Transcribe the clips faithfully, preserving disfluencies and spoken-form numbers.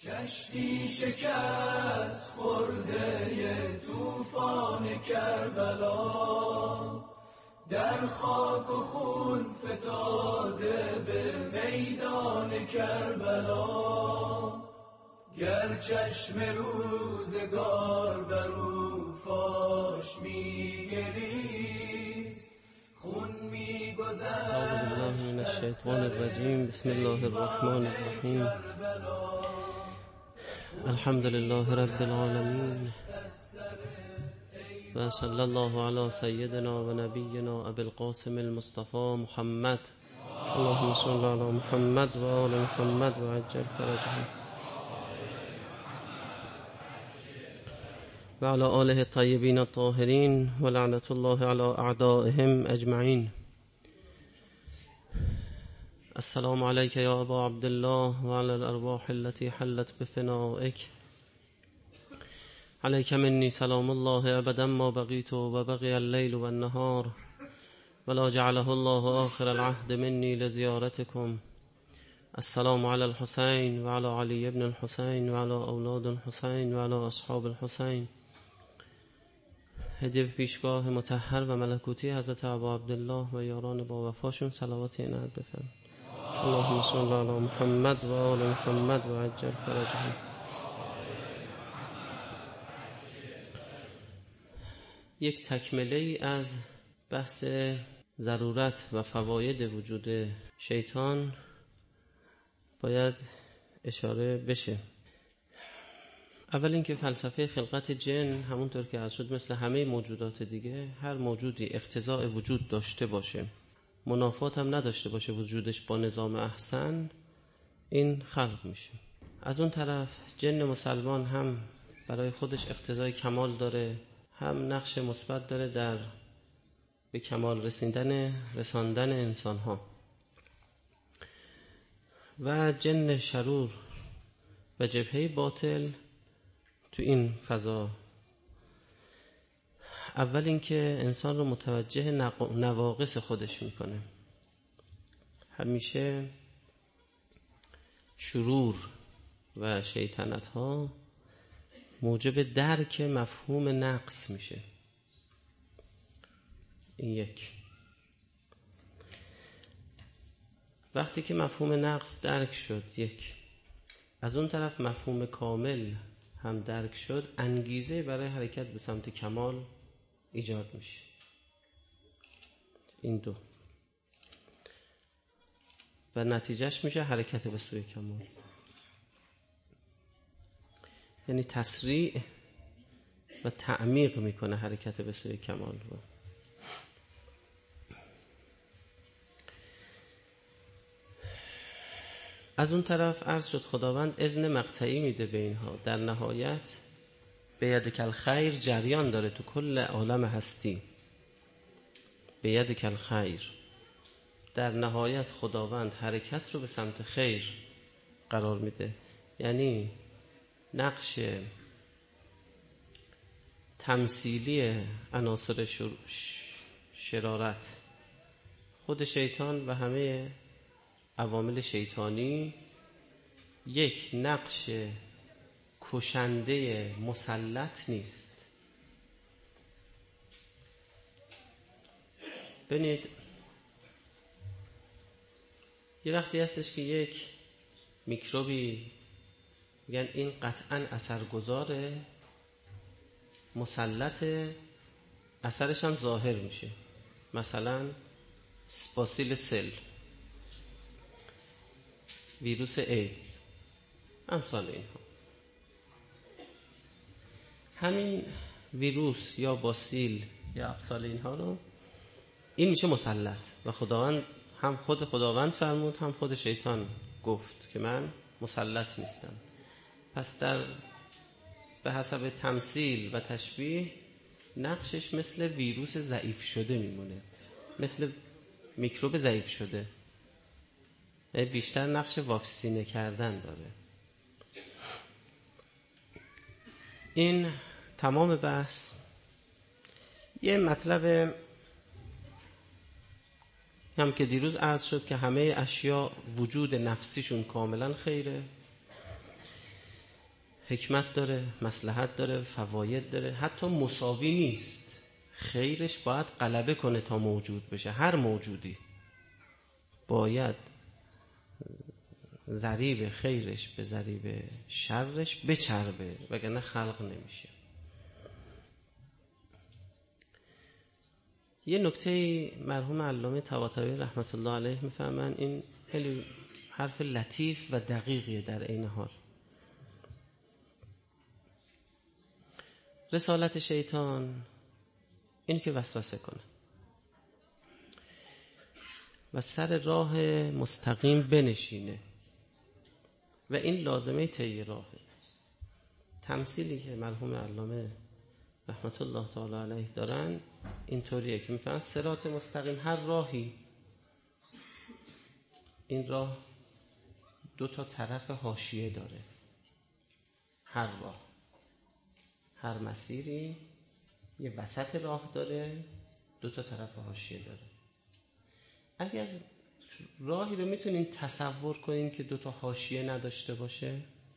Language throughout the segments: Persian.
کشتی شکست خورده طوفان کربلا، در خاک و خون فتاده به میدان کربلا. گر چشم روزگار بر او فاش می‌گریست، خون می‌گذشت. اعوذ بالله من الشیطان الرجیم. بسم الله الرحمن الرحیم. الحمد لله رب العالمین و صلی الله علی سیدنا و نبینا ابی القاسم المصطفى محمد. اللهم صل علی محمد و آل محمد و عجل فرجهم و علی آله الطیبین الطاهرین و لعنت الله علی اعدائهم اجمعین. السلام علیک یا ابا عبدالله و علی الارواح التي حلت بفنائک. علیک منی سلام الله ابدا ما بقیت و بقی اللیل و النهار ولا جعله الله آخر العهد منی لزیارتکم. السلام علی الحسین و علی علی ابن الحسین و علی اولاد الحسین و علی اصحاب الحسین. هدیه پیشگاه مطهر و ملکوتی حضرت ابا عبدالله و یاران با وفاشون صلوات عنایت بفرمایید. اللهم صل علی محمد و آل محمد و عجل فرجهم. یک تکمله ای از بحث ضرورت و فواید وجود شیطان باید اشاره بشه. اول اینکه فلسفه خلقت جن همونطور که عرض شد مثل همه موجودات دیگه، هر موجودی اقتضاء وجود داشته باشه، منافات هم نداشته باشه وجودش با نظام احسن، این خلق میشه. از اون طرف جن مسلمان هم برای خودش اقتضای کمال داره، هم نقش مثبت داره در به کمال رسیدن رساندن انسان ها. و جن شرور و جبهه باطل تو این فضا، اول اینکه انسان رو متوجه نواقص خودش میکنه. همیشه شرور و شیطنت ها موجب درک مفهوم نقص میشه. این یک. وقتی که مفهوم نقص درک شد، یک، از اون طرف مفهوم کامل هم درک شد، انگیزه برای حرکت به سمت کمال ایجاد میشه. این دو. و نتیجهش میشه حرکت به سوی کمال. یعنی تسریع و تعمیق میکنه حرکت به سوی کمال رو. از اون طرف عرض شد خداوند اذن مقطعی میده به اینها. در نهایت به ید کل خیر جریان داره تو کل عالم هستی. به ید کل خیر، در نهایت خداوند حرکت رو به سمت خیر قرار میده. یعنی نقش تمثیلی عناصر شرارت، خود شیطان و همه عوامل شیطانی، یک نقش کشنده مسلط نیست. ببینید یه وقتی هستش که یک میکروبی میگن این قطعا اثرگذاره، مسلط، اثرش هم ظاهر میشه. مثلا باسیل سل، ویروس ایدز، امثال اینها. همین ویروس یا باسیل یا امثال اینها رو، این میشه مسلط. و خداوند هم خود خداوند فرمود هم خود شیطان گفت که من مسلط نیستم. پس در به حسب تمثیل و تشبیه نقشش مثل ویروس ضعیف شده میمونه، مثل میکروب ضعیف شده. بیشتر نقش واکسینه کردن داره. این تمام بحث. یه مطلب هم که دیروز عرض شد که همه اشیاء وجود نفسیشون کاملا خیره. حکمت داره، مصلحت داره، فواید داره، حتی مساوی نیست. خیرش باید غلبه کنه تا موجود بشه. هر موجودی باید ضریب خیرش به ضریب شرش بچربه، وگرنه خلق نمیشه. یه نکته مرحوم علامه طباطبایی رحمت الله علیه میفهمن، این خیلی حرف لطیف و دقیقیه در عین حال. رسالت شیطان این که وسوسه کنه و سر راه مستقیم بنشینه و این لازمه طی راهه. تمثیلی که مرحوم علامه رحمت الله تعالی علیه دارن اینطوریه که میفهمن صراط مستقیم هر راهی، این راه دو تا طرف حاشیه داره. هر راه، هر مسیری یه وسط راه داره، دو تا طرف حاشیه داره. اگر راهی رو میتونین تصور کنین که دو تا حاشیه نداشته باشه،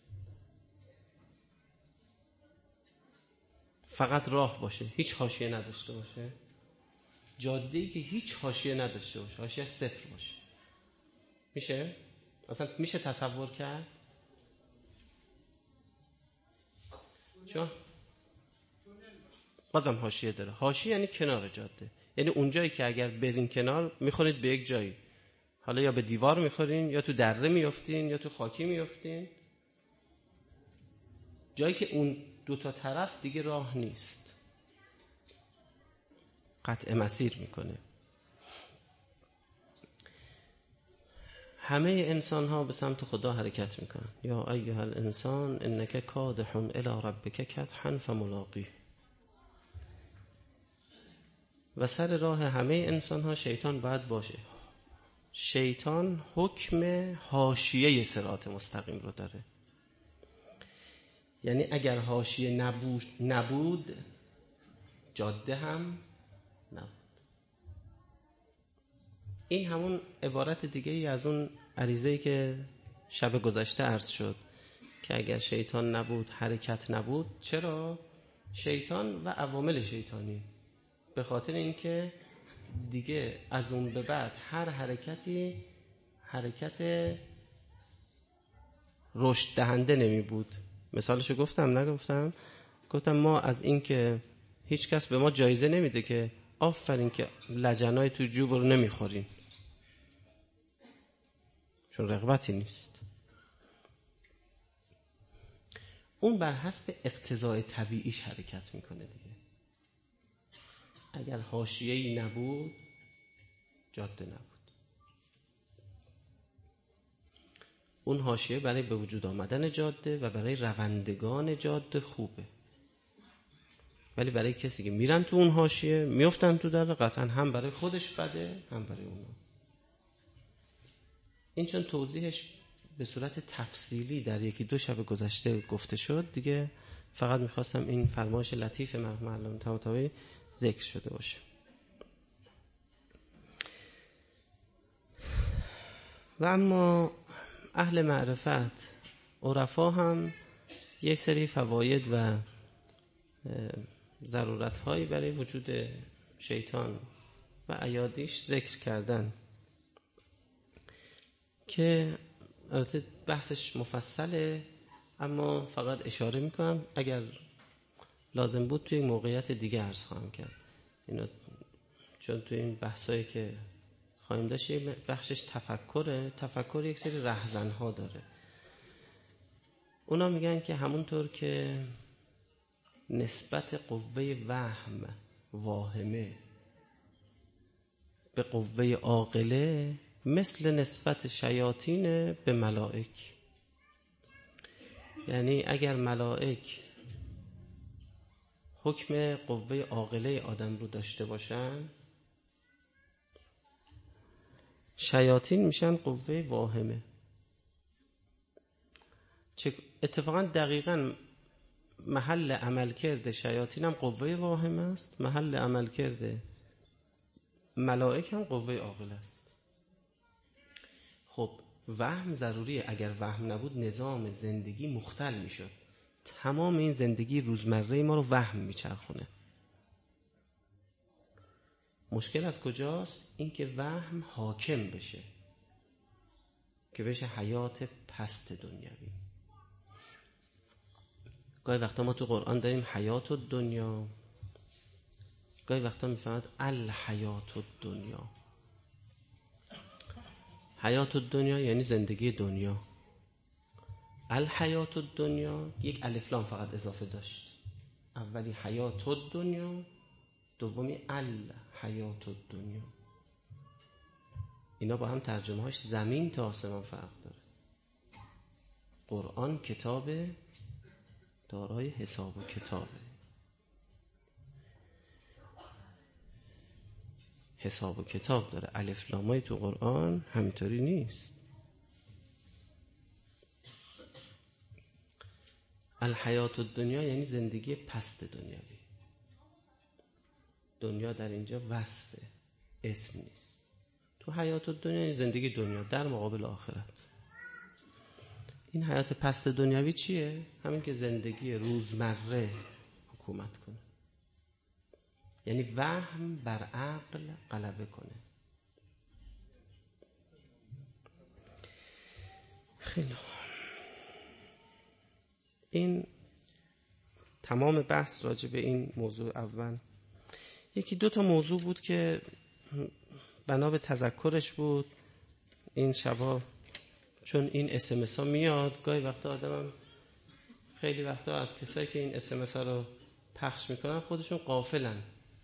فقط راه باشه، هیچ حاشیه نداشته باشه، جاده‌ای که هیچ حاشیه نداشته باشه، حاشیه صفر باشه، میشه؟ اصلا میشه تصور کرد؟ چون بازم حاشیه داره. حاشیه یعنی کنار جاده، یعنی اونجایی که اگر برین کنار میخورید به یک جایی، حالا یا به دیوار میخورین یا تو دره میافتین یا تو خاکی میافتین، جایی که اون دو تا طرف دیگه راه نیست، قطع مسیر میکنه. همه انسان ها به سمت خدا حرکت میکنن. یا ایها الانسان انک کادح الی ربک کدحا فملاقیه. و سر راه همه انسان ها شیطان باید باشه. شیطان حکم حاشیه صراط مستقیم رو داره. یعنی اگر حاشیه نبود نبود جاده هم نبود. این همون عبارت دیگه ای از اون عریضه‌ای که شب گذشته عرض شد که اگر شیطان نبود حرکت نبود. چرا؟ شیطان و عوامل شیطانی، به خاطر اینکه دیگه از اون به بعد هر حرکتی حرکت رشد دهنده نمی بود. مثالشو گفتم نگفتم؟ گفتم ما از این که هیچ کس به ما جایزه نمیده که آفرین که لجنای تو جوب رو نمیخورین، چون رغبتی نیست. اون بر حسب اقتضای طبیعیش حرکت میکنه دیگه. اگر حاشیه‌ای نبود جاده نبود. اون حاشیه برای به وجود آمدن جاده و برای روندگان جاده خوبه، ولی برای کسی که میرن تو اون حاشیه میفتن تو در، قطعا هم برای خودش بده هم برای اونا. این چون توضیحش به صورت تفصیلی در یکی دو شب گذشته گفته شد دیگه، فقط میخواستم این فرمایش لطیف مرحوم علامه طباطبایی ذکر شده باشه. و اما اهل معرفت عرفا هم یک سری فواید و ضرورت‌هایی برای وجود شیطان و ایادیش ذکر کردن که البته بحثش مفصله، اما فقط اشاره میکنم، اگر لازم بود توی موقعیت دیگه عرض خواهم کرد اینا، چون توی این بحثایی که خواهیم داشت بخشش تفکره. تفکر یک سری رهزنها داره. اونا میگن که همونطور که نسبت قوه وهم واهمه به قوه عاقله مثل نسبت شیاطین به ملائک. یعنی اگر ملائک حکم قوه عاقله آدم رو داشته باشن، شیاطین میشن قوه واهمه. چه اتفاقا دقیقاً محل عملکرد شیاطین هم قوه واهمه است، محل عملکرد ملائک هم قوه عاقله است. خب وهم ضروریه. اگر وهم نبود نظام زندگی مختل میشد. تمام این زندگی روزمره ما رو وهم میچرخونه. مشکل از کجاست؟ این که وهم حاکم بشه، که بشه حیات پست دنیوی. گاهی وقتا ما تو قرآن داریم حیات الدنیا، گاهی وقتا میفهمد الحیات الدنیا. حیات الدنیا یعنی زندگی دنیا، الحیات الدنیا یک الف لام فقط اضافه داشت. اولی حیات الدنیا، دومی الحیات الدنیا. اینا با هم ترجمه هاش زمین تا آسمان فرق داره. قرآن کتاب دارای حساب و کتابه. حساب و کتاب داره. الف لامای تو قرآن همینطوری نیست. الحیات الدنیا یعنی زندگی پست دنیوی. دنیا در اینجا وصفه، اسم نیست. تو حیات الدنیا یعنی زندگی دنیا در مقابل آخرت. این حیات پست دنیوی چیه؟ همین که زندگی روزمره حکومت کنه، یعنی وهم بر عقل غلبه کنه. خیلی این تمام بحث راجع به این موضوع. اول یکی دو تا موضوع بود که بنا به تذکرش بود این شبا، چون این اس ام اس ها میاد گاهی وقتا آدمم خیلی وقتا از کسایی که این اس ام اس ها رو پخش میکنن خودشون غافلن.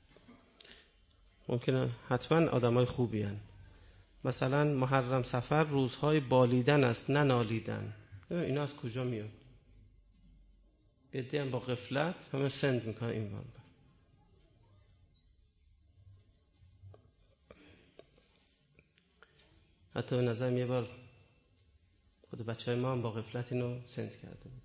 ممکنه حتما آدمای خوبی هن. مثلا محرم صفر روزهای بالیدن است نه نالیدن. اینا از کجا میاد؟ عده هم با غفلت همه سند میکنن این بار. حتی به نظرم یه بار خود بچه های ما هم با غفلت اینو سند کرده بود.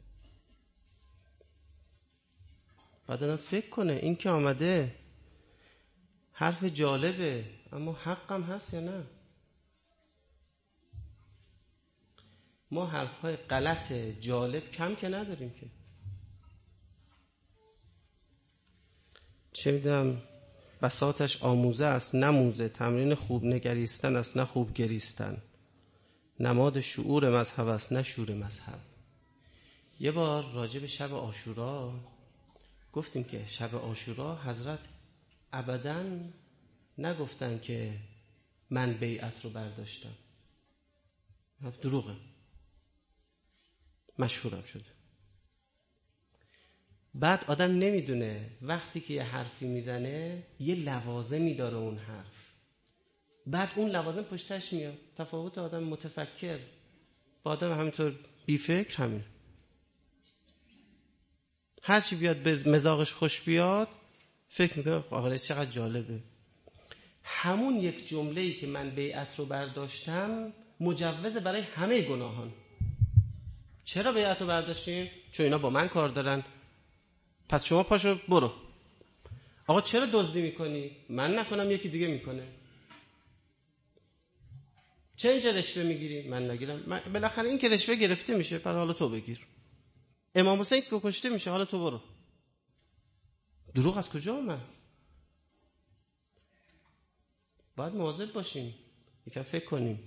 بعد آدم فکر کنه این که آمده حرف جالبه اما حقم هست یا نه. ما حرفهای غلط جالب کم که نداریم که. چه میدونم بساطش آموزه است نموزه، تمرین خوب نگریستن است نه خوب گریستن، نماد شعور مذهب است نه شور مذهب. یه بار راجع به شب عاشورا گفتیم که شب عاشورا حضرت ابداً نگفتن که من بیعت رو برداشتم. حرف دروغه، مشهورم شده. بعد آدم نمیدونه وقتی که یه حرفی میزنه یه لوازمی داره اون حرف، بعد اون لوازم پشتش میاد. تفاوت آدم متفکر با آدم همینطور بی فکر همین. هرچی بیاد به مزاقش خوش بیاد فکر میکنه آقا چقدر جالبه. همون یک جمله‌ای که من بیعت رو برداشتم مجوز برای همه گناهان. چرا بیعت رو برداشتیم؟ چون اینا با من کار دارن. پس شما پاشو برو. آقا چرا دزدی میکنی؟ من نکنم یکی دیگه میکنه. چه اینجا رشوه میگیری؟ من نگیرم. من... بالاخره این که رشوه گرفته میشه پس حالا تو بگیر. امام حسین که کشته میشه حالا تو برو. دروغ از کجا اومد؟ باید مواظب باشیم، یکم فکر کنیم.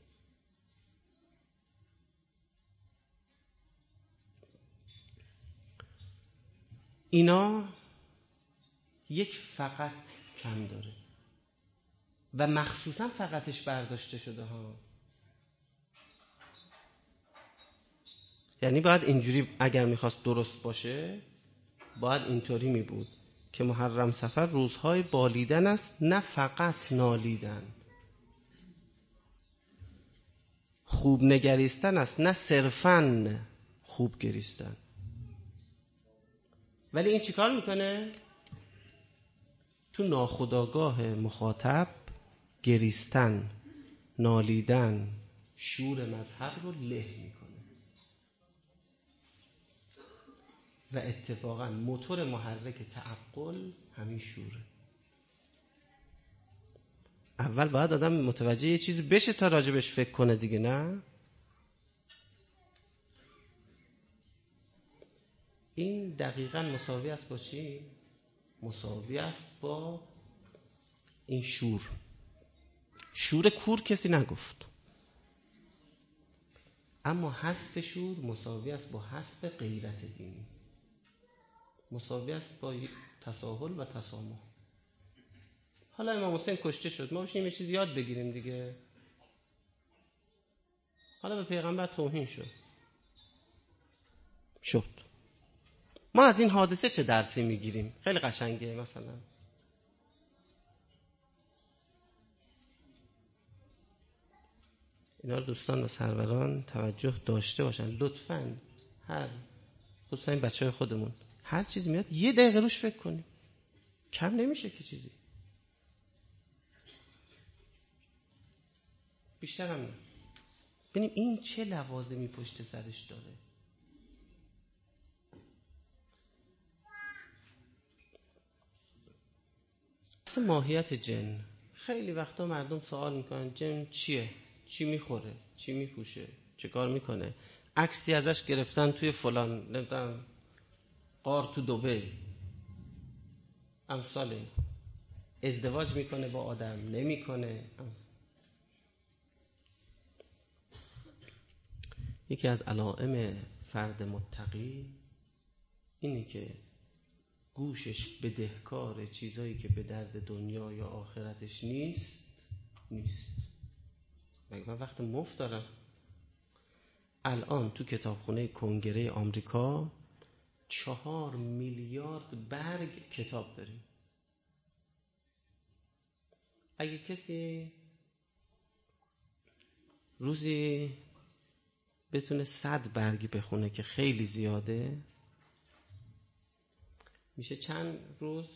اینا یک فقط کم داره و مخصوصا فقطش برداشته شده ها. یعنی باید اینجوری اگر میخواست درست باشه باید اینطوری می بود که محرم صفر روزهای بالیدن است نه فقط نالیدن، خوب نگریستن است نه صرفاً خوب گریستن. ولی این چیکار میکنه؟ تو ناخودآگاه مخاطب گریستن، نالیدن، شور مذهب رو له میکنه و اتفاقا موتور محرک تعقل همین شوره. اول باید آدم متوجه یه چیزی بشه تا راجبش فکر کنه دیگه، نه؟ این دقیقاً مساوی است با چی؟ مساوی است با این شور. شور کور کسی نگفت، اما حذف شور مساوی است با حذف غیرت دینی، مساوی است با تساهل و تسامح. حالا امام حسین کشته شد، ما بشیم یه چیز یاد بگیریم دیگه. حالا به پیغمبر توهین شد شد ما از این حادثه چه درسی میگیریم؟ خیلی قشنگه. مثلا اینا رو دوستان و سروران توجه داشته باشن لطفاً. هر خصوصا این بچه های خودمون هر چیز میاد یه دقیقه روش فکر کنیم، کم نمیشه که چیزی، بیشتر هم نه. ببینیم این چه لوازمی پشت سرش داره. اصلا ماهیت جن، خیلی وقتا مردم سوال میکنن جن چیه؟ چی میخوره؟ چی میپوشه؟ چه کار میکنه؟ عکسی ازش گرفتن توی فلان نمیدونم غار تو دبی، امثال این. ازدواج میکنه با آدم نمیکنه. یکی از علائم فرد متقی اینه که گوشش بدهکار چیزایی که به درد دنیا یا آخرتش نیست نیست. مگه من وقت مفت دارم؟ الان تو کتابخونه کنگره آمریکا چهار میلیارد برگ کتاب داریم. اگه کسی روزی بتونه صد برگی بخونه که خیلی زیاده، میشه چند روز؟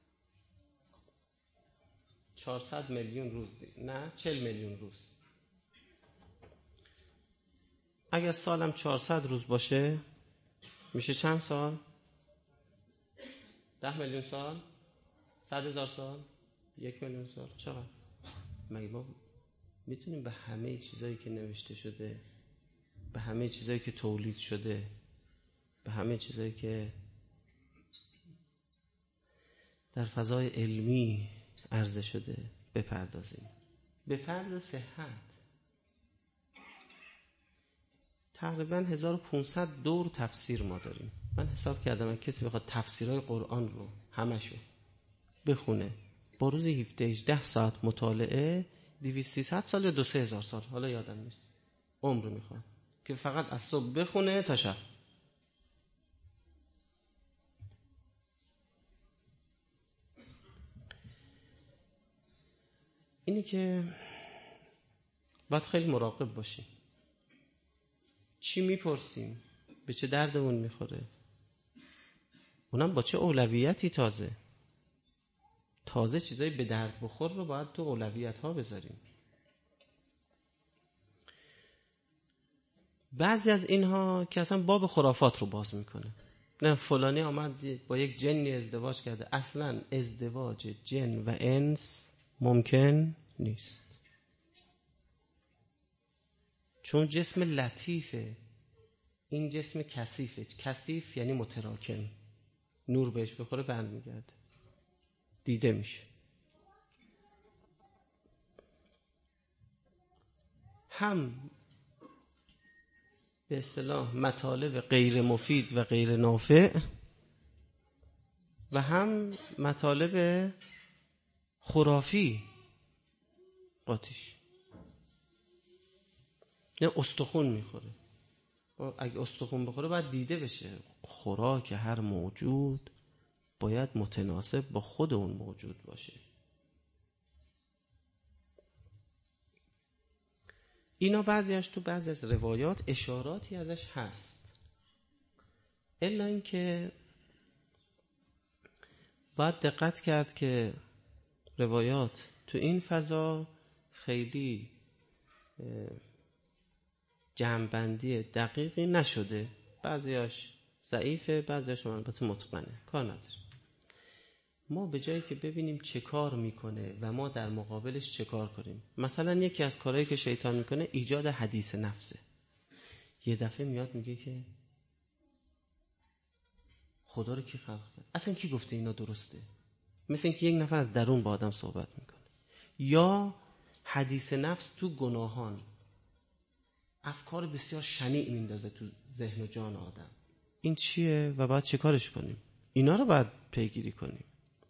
چهارصد میلیون روز دی. نه چهل میلیون روز. اگر سالم چهارصد روز باشه میشه چند سال؟ ده میلیون سال؟ صد هزار سال؟ یک میلیون سال؟ چقدر؟ مگه ما میتونیم به همه چیزایی که نوشته شده، به همه چیزایی که تولید شده، به همه چیزایی که در فضای علمی عرضه شده بپردازیم؟ به فرض صحت تقریبا هزار و پانصد دور تفسیر ما داریم. من حساب کردم کسی بخواد تفسیرهای قرآن رو همشو بخونه با روز هفده هجده ساعت مطالعه، دویست سیصد سال یا دو سه هزار سال، حالا یادم نیست، عمر میخواد که فقط از صبح بخونه تا شب. اینی که باید خیلی مراقب باشیم چی میپرسیم، به چه دردمون میخوره، اونم با چه اولویتی. تازه تازه چیزایی به درد بخور رو باید تو اولویت ها بذاریم. بعضی از اینها که اصلا باب خرافات رو باز میکنه. نه فلانی آمد با یک جنی ازدواج کرده. اصلا ازدواج جن و انس ممکن نیست، چون جسم لطیفه، این جسم کثیفه. کثیف یعنی متراکم، نور بهش بخوره برمیگرده، دیده میشه. هم به اصطلاح مطالب غیر مفید و غیر نافع و هم مطالب خرافی قاطیش. نه استخون میخوره، اگه استخون بخوره باید دیده بشه. خوراک هر موجود باید متناسب با خود اون موجود باشه. اینا بعضیش تو بعضی از روایات اشاراتی ازش هست، الا اینکه باید دقت کرد که روایات تو این فضا خیلی جمع‌بندی دقیقی نشده. بعضیاش ضعیفه، بعضیاش البته متقنه، کار نداره. ما به جایی که ببینیم چه کار میکنه و ما در مقابلش چه کار کنیم. مثلا یکی از کارهایی که شیطان میکنه ایجاد حدیث نفسه. یه دفعه میاد میگه که خدا رو کی خلق کرد؟ اصلا کی گفته اینا درسته؟ مثل اینکه یک نفر از درون با آدم صحبت میکنه. یا حدیث نفس تو گناهان افکار بسیار شنیع میندازه تو ذهن و جان آدم. این چیه و باید چه کارش کنیم؟ اینا رو باید پیگیری کنیم.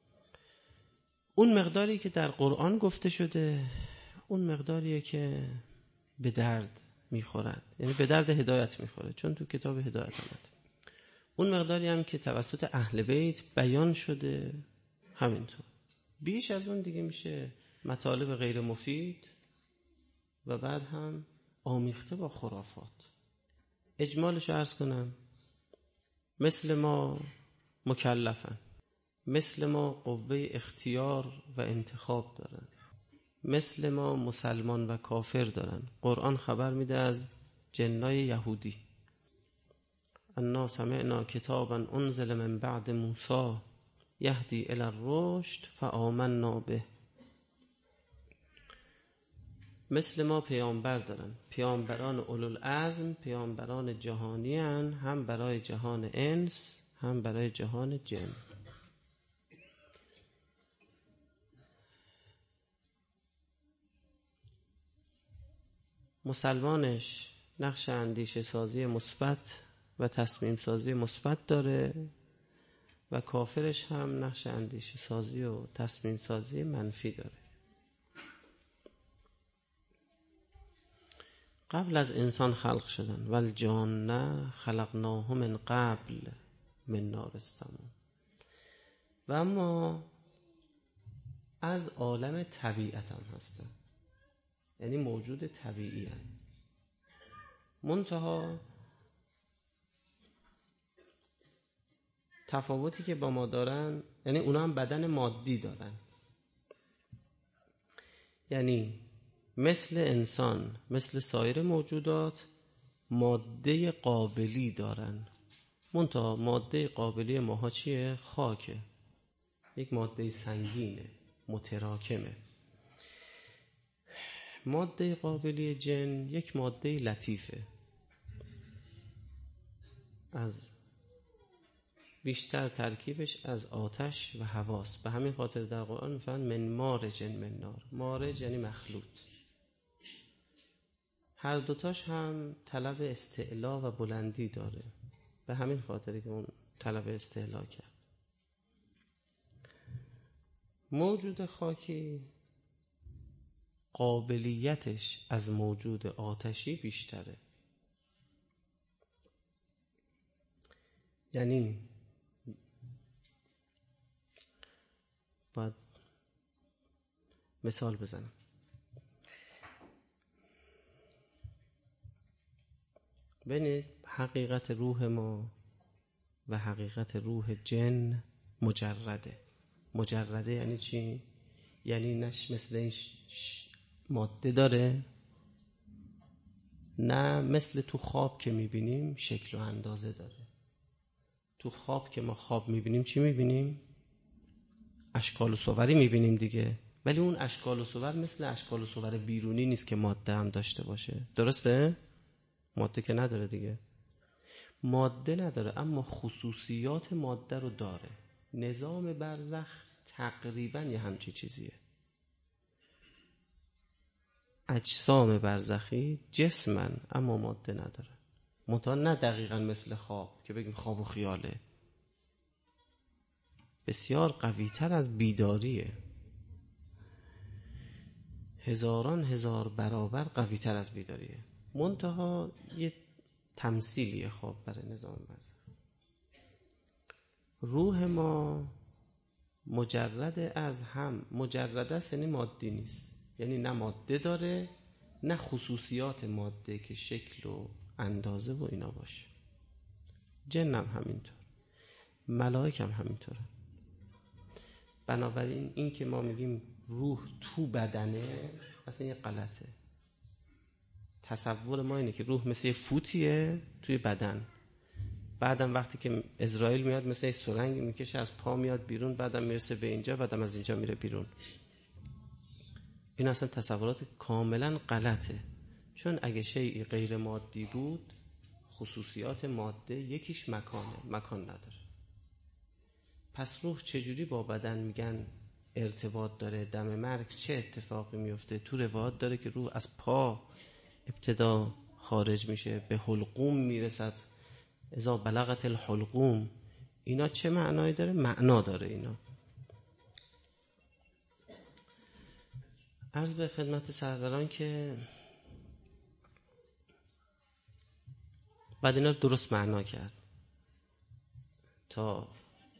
اون مقداری که در قرآن گفته شده اون مقداریه که به درد میخورد، یعنی به درد هدایت میخوره، چون تو کتاب هدایت آمد. اون مقداری هم که توسط اهل بیت بیان شده همینطور. بیش از اون دیگه میشه مطالب غیر مفید و بعد هم آمیخته با خرافات. اجمالش عرض کنم، مثل ما مکلفن، مثل ما قوه اختیار و انتخاب دارن، مثل ما مسلمان و کافر دارن. قرآن خبر میده از جنای یهودی، انا سمعنا کتابا انزل من بعد موسی یهدی الی الرشد فآمنا به. مثل ما پیامبر دارن، پیامبران اولوالعزم، پیامبران جهانی هن، هم برای جهان انس هم برای جهان جن. مسلمانش نقش اندیشه سازی مثبت و تصمیم سازی مثبت داره و کافرش هم نقش اندیشه سازی و تصمیم سازی منفی داره. قبل از انسان خلق شدن، والجان خلقناه من قبل من نار السموم. و اما از عالم طبیعت هم هستن، یعنی موجود طبیعی هم. منتها تفاوتی که با ما دارن، یعنی اونا هم بدن مادی دارن، یعنی مثل انسان، مثل سایر موجودات ماده قابلی دارن. منتها ماده قابلی ماها چیه؟ خاکه، یک ماده سنگینه، متراکمه. ماده قابلی جن یک ماده لطیفه، از بیشتر ترکیبش از آتش و هواست. به همین خاطر در قرآن میفرماید من مارج من نار. مارج یعنی مخلوط. هر دوتاش هم طلب استعلا و بلندی داره، به همین خاطری که اون طلب استعلا کرد. موجود خاکی قابلیتش از موجود آتشی بیشتره. یعنی باید مثال بزنم. ببینید حقیقت روح ما و حقیقت روح جن مجرده. مجرده یعنی چی؟ یعنی نش مثل این ماده داره، نه مثل تو خواب که میبینیم شکل و اندازه داره. تو خواب که ما خواب میبینیم چی میبینیم؟ اشکال و صوری میبینیم دیگه، ولی اون اشکال و صور مثل اشکال و صور بیرونی نیست که ماده هم داشته باشه. درسته؟ ماده که نداره دیگه. ماده نداره اما خصوصیات ماده رو داره. نظام برزخ تقریبا یه همچی چیزیه. اجسام برزخی جسمن اما ماده نداره. منتها نه دقیقا مثل خواب که بگیم خواب و خیاله، بسیار قوی تر از بیداریه، هزاران هزار برابر قوی تر از بیداریه. منتها یه تمثیلیه خواب برای نظام برزخ. روح ما مجرد از هم، مجرد است یعنی مادی نیست، یعنی نه ماده داره نه خصوصیات ماده که شکل و اندازه و اینا باشه. جن هم همینطور، ملائک هم همینطوره. بنابراین این که ما میگیم روح تو بدنه اصلا یه غلطه. تصور ما اینه که روح مثل یه فوتیه توی بدن، بعدم وقتی که اسرائیل میاد مثل یه سرنگ میکشه از پا میاد بیرون، بعدم میرسه به اینجا، بعدم از اینجا میره بیرون. این اصلا تصورات کاملا غلطه. چون اگه شیئی غیر مادی بود خصوصیات ماده یکیش مکانه، مکان نداره. پس روح چجوری با بدن میگن ارتباط داره؟ دم مرگ چه اتفاقی میفته؟ تو روایات داره که روح از پا ابتدا خارج میشه، به حلقوم میرسد، اذا بلغت الحلقوم. اینا چه معنایی داره؟ معنا داره اینا. عرض به خدمت سروران که بعد اینا درست معنا کرد تا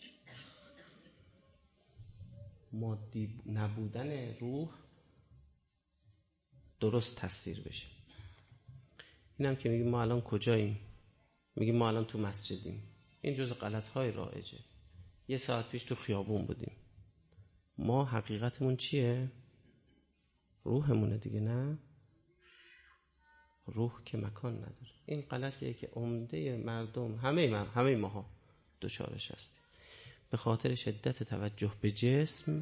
مادی نبودن روح درست تصویر بشه. اینم که میگیم ما الان کجاییم؟ میگیم ما الان تو مسجدیم. این جز غلط‌های رایجه. یه ساعت پیش تو خیابون بودیم. ما حقیقتمون چیه؟ روحمونه دیگه، نه؟ روح که مکان نداره. این غلطیه که عمده مردم، همه من، همه ماها دچارش هستیم. به خاطر شدت توجه به جسم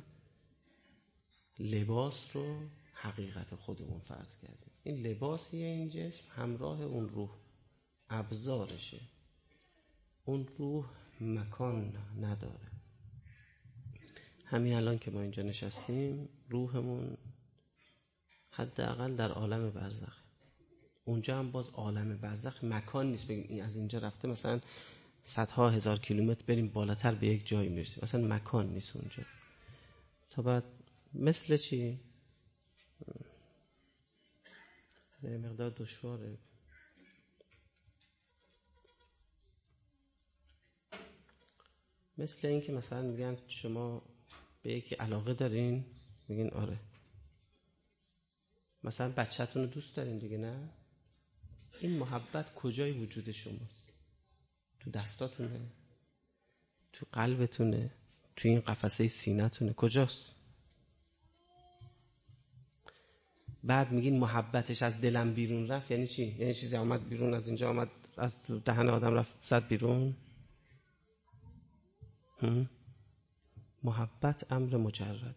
لباس رو حقیقت خودمون فرض کردیم. این لباسیه، این جسم همراه اون روح ابزارشه. اون روح مکان نداره. همین الان که ما اینجا نشستیم روحمون حداقل در عالم برزخ. اونجا هم باز عالم برزخ مکان نیست بگیم این از اینجا رفته مثلا صدها هزار کیلومتر بریم بالاتر به یک جایی میرسیم، مثلا مکان نیست اونجا. تا بعد مثل چی؟ یه مقدار دشواره. مثل این که مثلا میگن شما به یکی علاقه دارین، میگین آره. مثلا بچه‌تون رو دوست دارین دیگه، نه؟ این محبت کجای وجود شماست؟ تو دستاتونه؟ تو قلبتونه؟ تو این قفسه سینه‌تونه؟ کجاست؟ بعد میگین محبتش از دلم بیرون رفت. یعنی چی؟ یعنی چیزی آمد بیرون از اینجا، آمد از دهن آدم رفت زد بیرون؟ هم؟ محبت امر مجرده.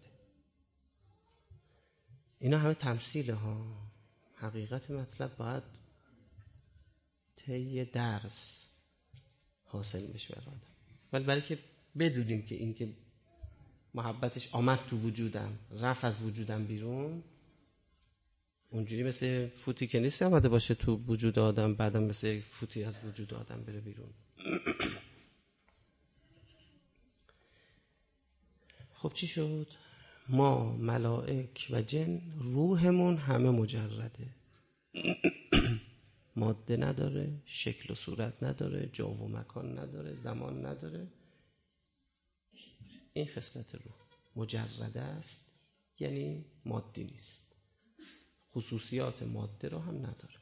اینا همه تمثیله ها. حقیقت مطلب باید طی درس حاصل بشه برای آدم. ولی برای که بدونیم که این که محبتش آمد تو وجودم رفت از وجودم بیرون، اونجوری مثل فوتی که نیست آمده باشه تو وجود آدم بعدم مثل فوتی از وجود آدم بره بیرون. خب چی شد؟ ما ملائک و جن روحمون همه مجرده. ماده نداره، شکل و صورت نداره، جا و مکان نداره، زمان نداره. این خصلت روح مجرده است، یعنی مادی نیست، خصوصیات ماده رو هم نداره.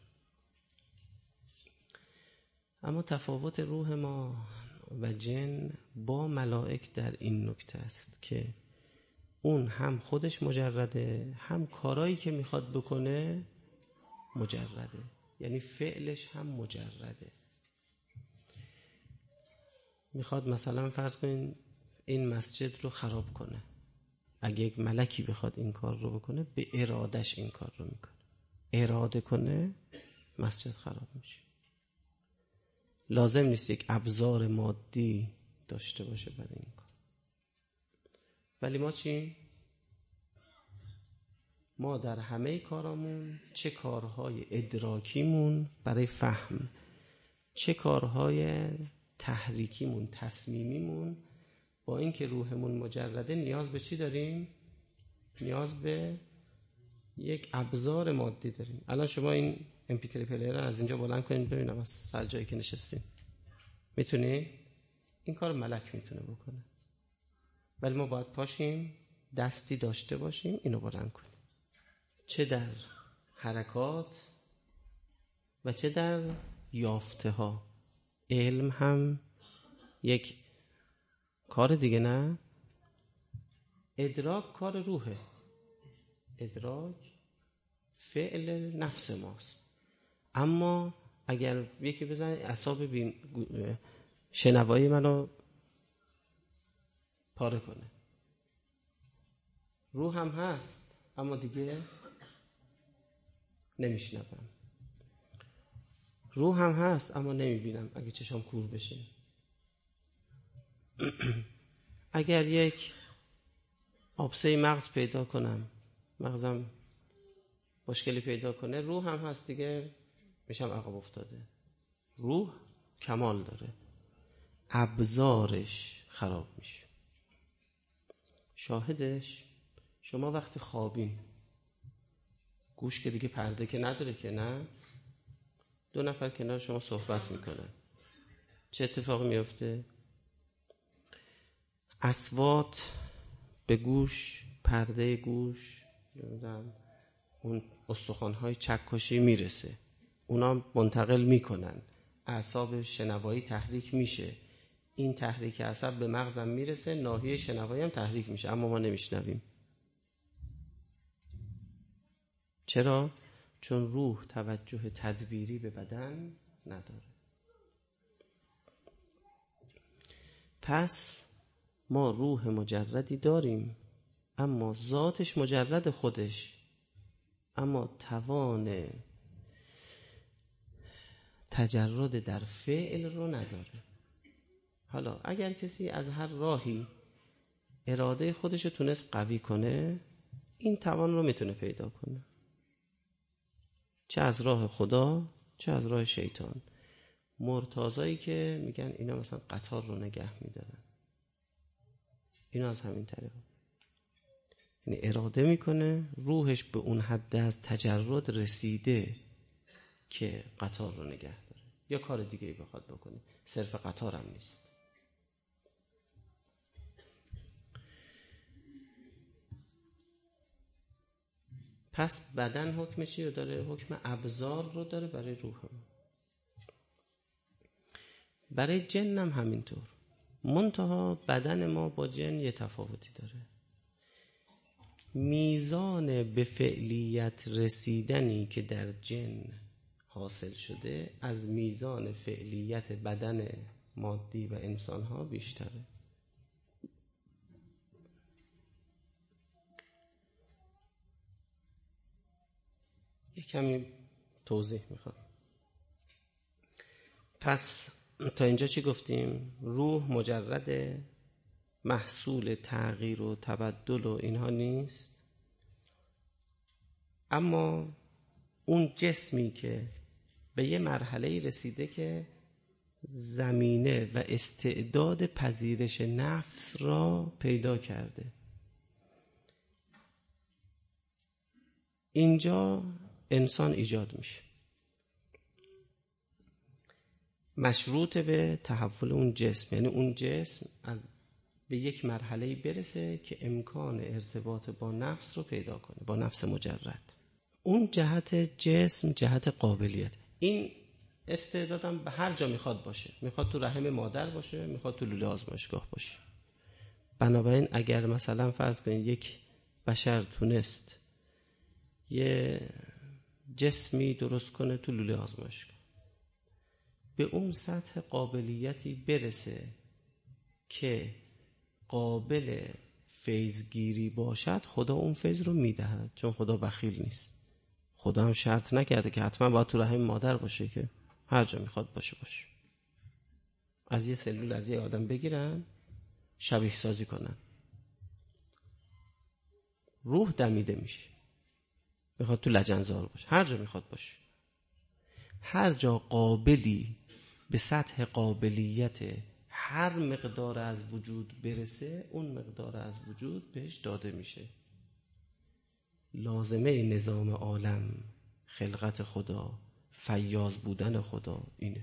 اما تفاوت روح ما و جن با ملائک در این نکته است که اون هم خودش مجرده، هم کارایی که میخواد بکنه مجرده، یعنی فعلش هم مجرده. میخواد مثلا فرض کنین این مسجد رو خراب کنه، اگه یک ملکی بخواد این کار رو بکنه به ارادش این کار رو میکنه. اراده کنه مسجد خراب میشه. لازم نیست یک ابزار مادی داشته باشه برای این کار. ولی ما چی؟ ما در همه کارامون، چه کارهای ادراکیمون برای فهم، چه کارهای تحریکیمون، تصمیمیمون، با اینکه روحمون مجرده نیاز به چی داریم؟ نیاز به یک ابزار مادی داریم. الان شما این ام پی تری پلیر رو از اینجا بلند کنین ببینم از سر جایی که نشستین میتونی؟ این کار ملک میتونه بکنه، ولی ما باید پاشیم دستی داشته باشیم اینو بلند کنیم، چه در حرکات و چه در یافته ها. علم هم یک کار دیگه، نه؟ ادراک کار روحه، ادراک فعل نفس ماست. اما اگر یکی بزنه اعصاب بین شنوایی منو پاره کنه، روح هم هست اما دیگه نمیشنوم. روح هم هست اما نمیبینم اگه چشام کور بشه. اگر یک آبسه مغز پیدا کنم، مغزم مشکلی پیدا کنه، روح هم هست دیگه، میشم عقب افتاده. روح کمال داره، ابزارش خراب میشه. شاهدش شما وقتی خوابین، گوش که دیگه پرده که نداره که، نه، دو نفر کنار شما صحبت میکنن، چه اتفاقی میفته؟ اصوات به گوش، پرده گوش، اون استخوان‌های چکشی میرسه، اونا منتقل میکنن، اعصاب شنوایی تحریک میشه، این تحریک عصب به مغزم میرسه، ناحیه شنوایی هم تحریک میشه، اما ما نمیشنویم. چرا؟ چون روح توجه تدبیری به بدن نداره. پس ما روح مجردی داریم، اما ذاتش مجرد خودش، اما توان تجرد در فعل رو نداره. حالا اگر کسی از هر راهی اراده خودش رو تونست قوی کنه، این توان رو میتونه پیدا کنه، چه از راه خدا چه از راه شیطان. مرتضایی که میگن اینا مثلا قطار رو نگه میدارن، اینا از همین طریق، یعنی اراده میکنه، روحش به اون حد از تجرد رسیده که قطار رو نگه داره، یا کار دیگه ای بخواد بکنه، صرف قطار هم نیست. پس بدن حکم چی رو داره؟ حکم ابزار رو داره برای روح هم. برای جن هم همینطور، منتها بدن ما با جن یه تفاوتی داره. میزان به فعلیت رسیدنی که در جن حاصل شده از میزان فعلیت بدن مادی و انسان ها بیشتره. یک کمی توضیح میخوام. پس تا اینجا چی گفتیم؟ روح مجرد محصول تغییر و تبدل و اینها نیست، اما اون جسمی که به یه مرحله رسیده که زمینه و استعداد پذیرش نفس را پیدا کرده، اینجا انسان ایجاد میشه، مشروط به تحول اون جسم، یعنی اون جسم از به یک مرحله برسه که امکان ارتباط با نفس رو پیدا کنه، با نفس مجرد. اون جهت جسم، جهت قابلیت. این استعدادم به هر جا میخواد باشه، میخواد تو رحم مادر باشه، میخواد تو لوله آزمایشگاه باشه. بنابراین اگر مثلا فرض کنید یک بشر تونست یه جسمی درست کنه تو لوله آزمایشگاه، به اون سطح قابلیتی برسه که قابل فیضگیری باشد، خدا اون فیض رو میدهد، چون خدا بخیل نیست. خدا هم شرط نکرده که حتما باید تو رحم مادر باشه، که هر جا میخواد باشه باشه. از یه سلول از یه آدم بگیرن، شبیه سازی کنن، روح دمیده میشه، میخواد تو لجنزار باشه، هر جا میخواد باشه. هر جا قابلی به سطح قابلیت هر مقدار از وجود برسه، اون مقدار از وجود بهش داده میشه. لازمه نظام عالم، خلقت خدا، فیاض بودن خدا اینه.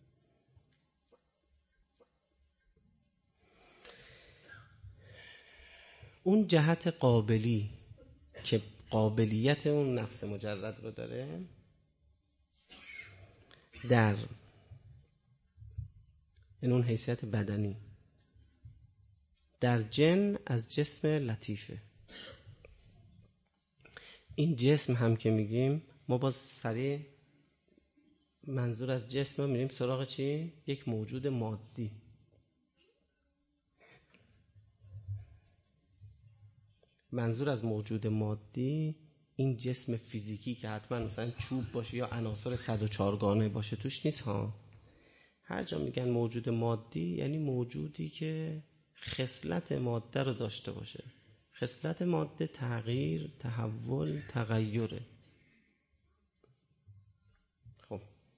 اون جهت قابلی که قابلیت اون نفس مجرد رو داره، در این اون حیثیت بدنی، در جن از جسم لطیفه. این جسم هم که میگیم، ما باز سریع منظور از جسم رو میریم سراغ چی؟ یک موجود مادی. منظور از موجود مادی این جسم فیزیکی که حتما مثلا چوب باشه یا عناصر صد و چهار گانه باشه توش نیست ها. هر جا میگن موجود مادی یعنی موجودی که خصلت ماده رو داشته باشه. خصلت ماده تغییر، تحول، تغیره. خب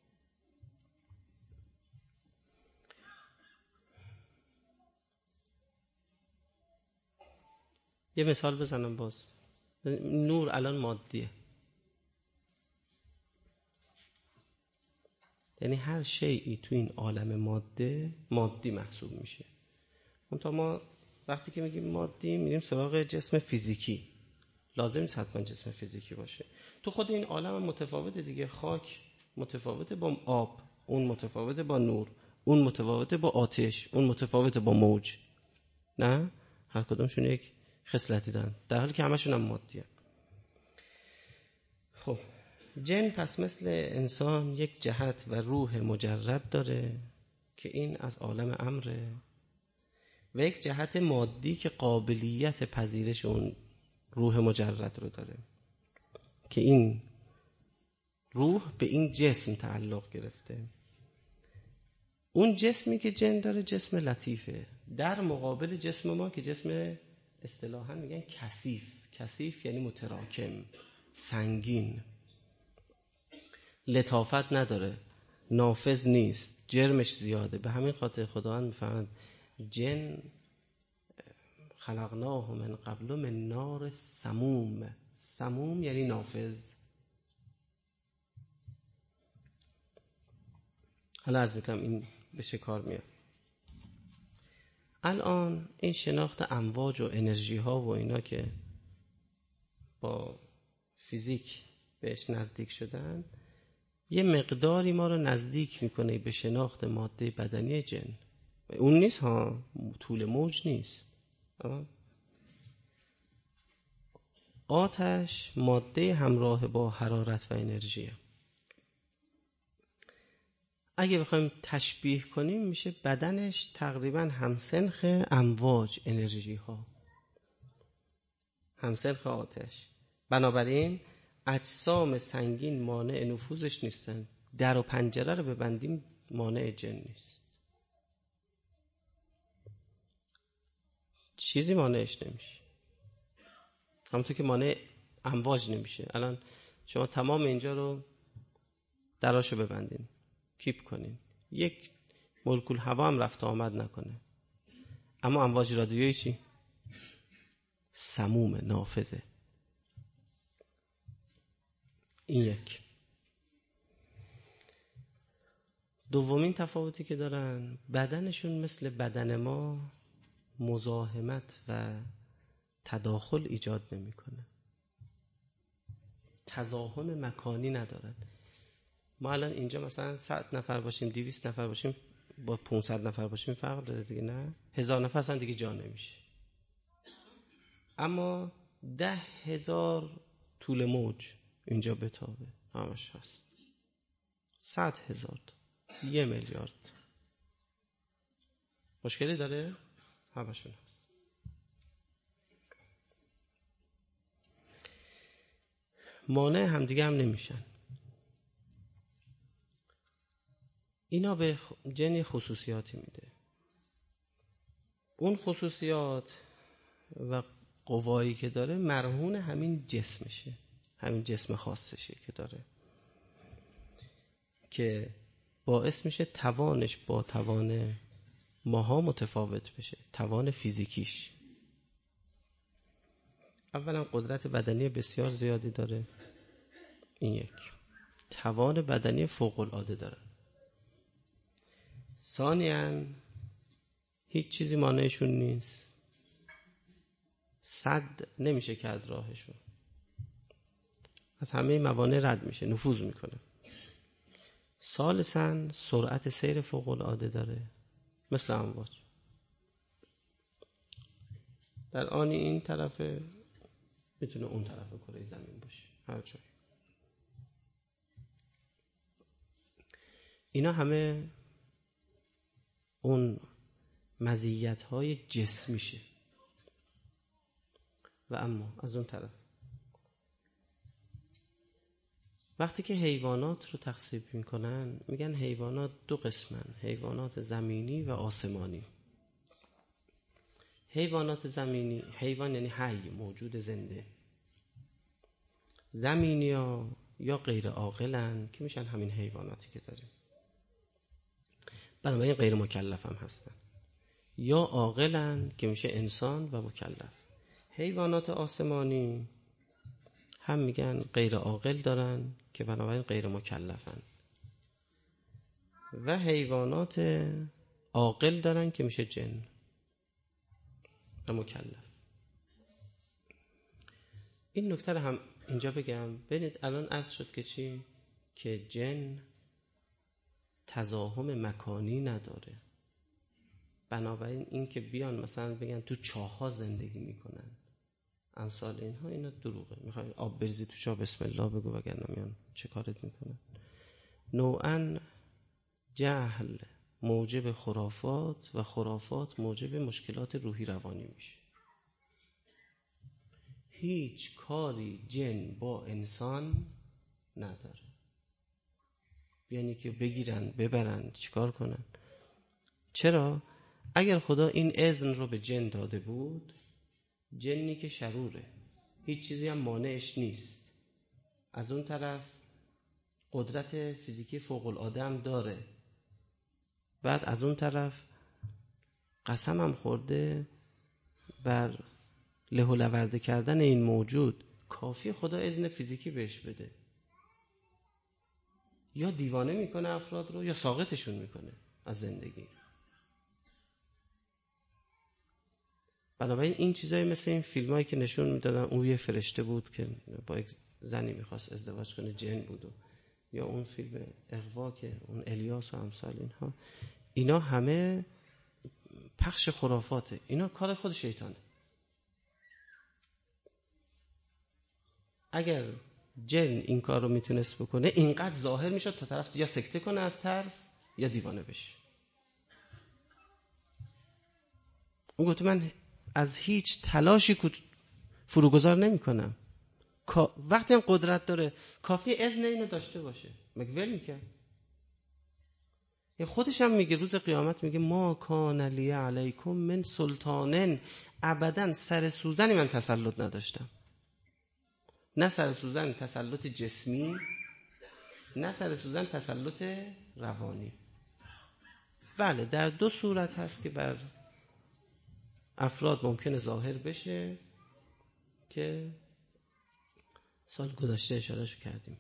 یه مثال بزنم باز. نور الان مادیه، یعنی هر شیئی تو این عالم ماده مادی محسوب میشه. منتها ما وقتی که میگیم مادی میریم سراغ جسم فیزیکی. لازم نیست حتما جسم فیزیکی باشه. تو خود این عالم متفاوته دیگه. خاک متفاوته با آب، اون متفاوته با نور، اون متفاوته با آتش، اون متفاوته با موج. نه، هر کدومشون یک خصلتی دارن، در حالی که همشون هم مادیه. خب جن پس مثل انسان یک جهت و روح مجرد داره که این از عالم امره، و یک جهت مادی که قابلیت پذیرش اون روح مجرد رو داره که این روح به این جسم تعلق گرفته. اون جسمی که جن داره جسم لطیفه، در مقابل جسم ما که جسم اصطلاحاً میگن کثیف. کثیف یعنی متراکم، سنگین، لطافت نداره، نافذ نیست، جرمش زیاده. به همین خاطر خداوند میفهمند جن خلقناه من قبل من نار سموم. سموم یعنی نافذ. حالا عرض میکنم این به چه کار میاد. الان این شناخت امواج و انرژی ها و اینا که با فیزیک بهش نزدیک شدن، یه مقداری ما رو نزدیک میکنه به شناخت ماده بدنی جن. اون نیست ها، طول موج نیست. آتش ماده همراه با حرارت و انرژیه. اگه بخوایم تشبیه کنیم میشه بدنش تقریبا همسنخ امواج انرژی ها، همسنخ آتش. بنابراین اجسام سنگین مانع نفوذش نیستن. در و پنجره رو ببندیم مانع جن نیست، چیزی مانعش نمیشه، همونطور که مانع امواج نمیشه. الان شما تمام اینجا رو دراشو ببندین، کیپ کنین، یک مولکول هوا هم رفت آمد نکنه، اما امواج رادیویی چی؟ سموم، نافذه. این یک. دومین تفاوتی که دارن، بدنشون مثل بدن ما مزاحمت و تداخل ایجاد نمیکنه، تزاحم مکانی ندارن. ما الان اینجا مثلا صد نفر باشیم، دویست نفر باشیم، با پانصد نفر باشیم فرق داره دیگه. نه، هزار نفر اصلا دیگه جا نمیشه. اما ده هزار طول موج اینجا بتابه، همش هست. صد هزار، یه میلیارد، مشکلی داره؟ همشون هست. مانع همدیگه هم نمیشن. اینا به جن خصوصیاتی میده. اون خصوصیات و قوایی که داره مرهون همین جسمشه، همین جسم خاصشه که داره، که باعث میشه توانش با توان ماها متفاوت بشه. توان فیزیکیش اولا قدرت بدنی بسیار زیادی داره، این یک. توان بدنی فوق العاده داره. ثانیاً هیچ چیزی مانعشون نیست، سد نمیشه کرد راهشون، از همه موانع رد میشه، نفوذ میکنه. ثالثاً سرعت سیر فوق العاده داره، مثل امواج. در آن این طرفه میتونه اون طرف کره زمین باشه، هر جایی. اینا همه اون مزیت‌های جسمیشه. و اما از اون طرف وقتی که حیوانات رو تقسیم میکنن میگن حیوانات دو قسمن، حیوانات زمینی و آسمانی. حیوانات زمینی، حیوان یعنی حی، موجود زنده. زمینی ها یا غیر عاقلن که میشن همین حیواناتی که داریم، بنابراین غیر مکلف هم هستن، یا عاقلن که میشه انسان و مکلف. حیوانات آسمانی هم میگن غیر عاقل دارن که بنابراین غیر مکلفن، و حیوانات عاقل دارن که میشه جن و مکلف. این نکته رو هم اینجا بگم. ببینید الان عرض شد که چی؟ که جن تزاحم مکانی نداره، بنابراین این که بیان مثلا بگن تو چاه‌ها زندگی میکنن امثال اینها، اینا دروغه. میخوای آب بریزی تو چاه بسم الله بگو وگرنه میان چه کارت میکنن. نوعاً جهل موجب خرافات و خرافات موجب مشکلات روحی روانی میشه. هیچ کاری جن با انسان نداره، یعنی که بگیرن ببرن چیکار کنن. چرا؟ اگر خدا این اذن رو به جن داده بود، جنی که شروره، هیچ چیزی هم مانعش نیست، از اون طرف قدرت فیزیکی فوق العاده هم داره، بعد از اون طرف قسم هم خورده بر له و لورده کردن این موجود، کافی خدا اذن فیزیکی بهش بده، یا دیوانه میکنه افراد رو یا ساقطشون میکنه از زندگی. بنابراین این چیزایی مثل این فیلمایی که نشون میدادن اون یه فرشته بود که با یک زنی میخواست ازدواج کنه، جن بود، و یا اون فیلم اغوا که اون الیاس و امثال اینها، اینا همه پخش خرافاته، اینا کار خود شیطانه. اگر جن این کار رو میتونست بکنه، اینقدر ظاهر میشد تا طرف یا سکته کنه از ترس یا دیوانه بشه. اون گفت من از هیچ تلاشی فروگذار نمی کنم، وقتی هم قدرت داره کافی اذن اینو داشته باشه، مگه ول میکرد؟ یا خودش هم میگه روز قیامت، میگه ما کان لی علیکم من سلطانن، ابدا سر سوزنی من تسلط نداشتم، نه سر سوزن تسلط جسمی، نه سر سوزن تسلط روانی. بله در دو صورت هست که بر افراد ممکنه ظاهر بشه که سال گذشته اشارهشو کردیم،